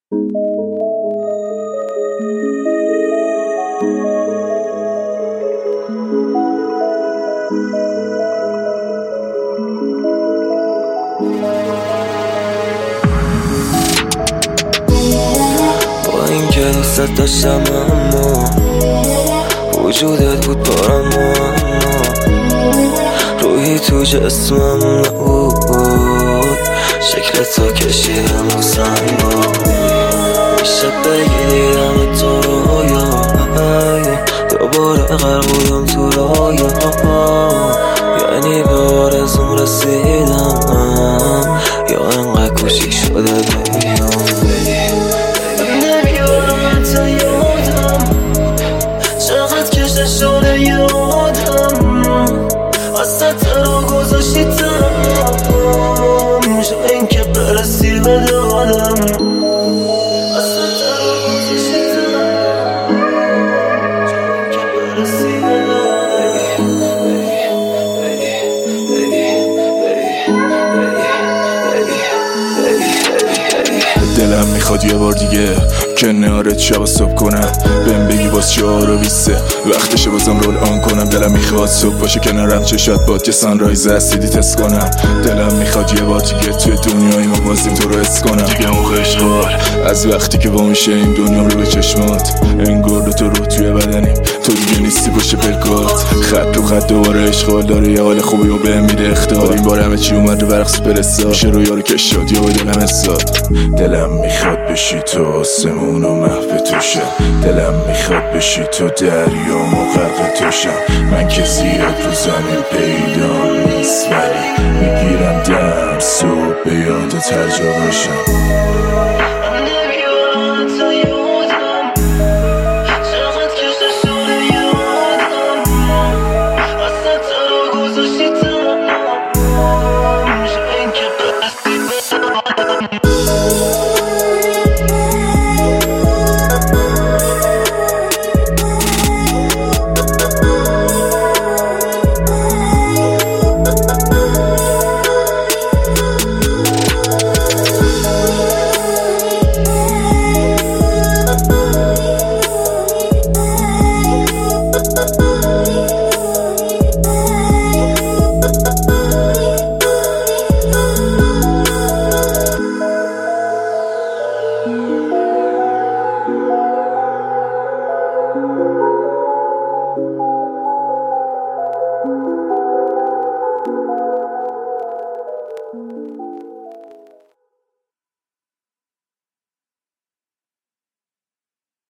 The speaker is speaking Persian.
با این که دوست داشتم اما وجودت بود برام معما، روحی تو جسمم نبود، شکل تو کشیدم و سنگ بود. میشه بگی دیدم تو رویا، دوباره غرق بودم تو رویا، یعنی به آرزوم رسیدم یا انقدر کوچیک شده بیام. نمیارم حتی یادم چقدر کشته شده یادم، اصلا ترا گذاشتی تنم، جا این که برسی به دادم، اصلا ترا گذاشتی تنم، جا این که برسی به دلم میخواد یه بار دیگه کنارت شب صبح کنم، بهم بگی باز 4 و 20 وقتشه بازم رول آن کنم. دلم میخواد صبح باشه کنارم چشات باد که سانرایز اسیدی تست کنم. دلم میخواد یه بار دیگه توی دنیای ما بازیم تو رو حس کنم. دیگه اون خوشحال از وقتی که با میشه این دنیا رو به چشمات، انگار تو روح توی بدنیم، تو دیگه نیستی پشت پلکات. خط رو خط دوباره اشغال داره، یه حال خوبی و بهم میده اختار. این بار همه چی اومد رو برق سوپرستار، میشه رو یارو کشاد یا با دلم حساد. دلم میخواد بشی تو آسمون و محو توشم، دلم میخواد بشی تو دریا و غرق توشم. من که زیاد رو زمین پیدا نیست ولی میگیرم درس و به یادت هر جا باشم.